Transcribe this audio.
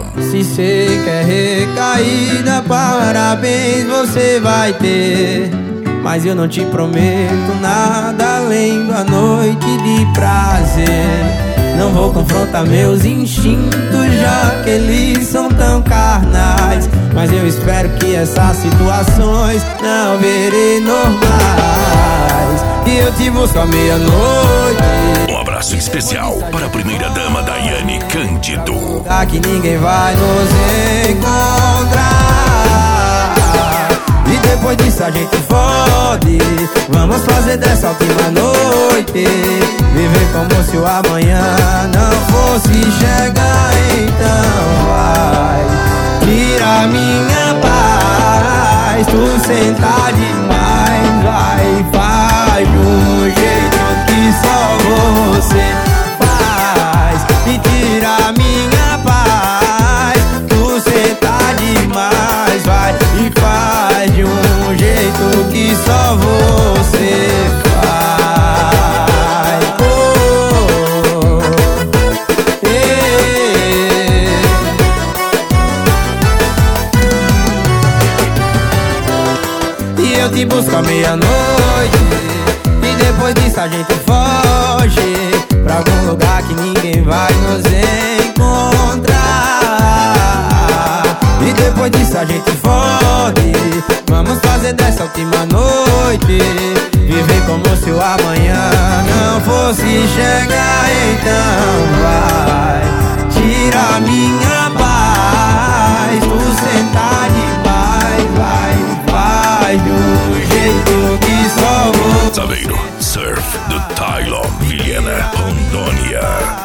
Se cê quer recaída, parabéns você vai ter. Mas eu não te prometo nada além da noite de prazer. Não vou confrontar meus instintos, já que eles são tão carnais. Mas eu espero que essas situações não virem normais. E eu te busco à meia-noite. Um abraço especial para a primeira-dama Daiane Cândido. Que ninguém vai nos encontrar. E depois disso a gente fode. Vamos fazer dessa última noite viver como se o amanhã não fosse chegar. Então vai, tira minha paz. Tu senta demais, vai, faz de um jeito que só você faz. E tira minha paz. Tu senta demais, vai, e faz de um jeito que só você faz. Oh, E eu te busco à meia-noite. E depois disso a gente foge pra algum lugar que ninguém vai nos encontrar. E depois disso a gente fode. Vamos fazer dessa última noite viver como se o amanhã não fosse chegar. Então vai, tira minha paz. Tu senta demais, vai, faz de um jeito que só vou. Saveiro Surf do Tylon Vilhena, Rondônia.